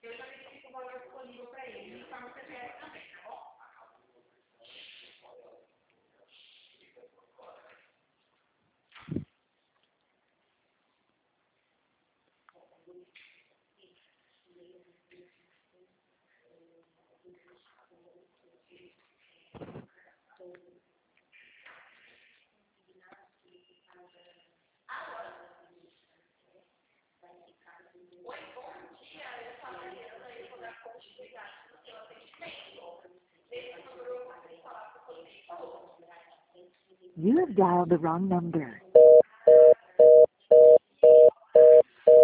Eu já verifico o valor disponível para ele. E forma o CPF também, tá bom? You have dialed the wrong number.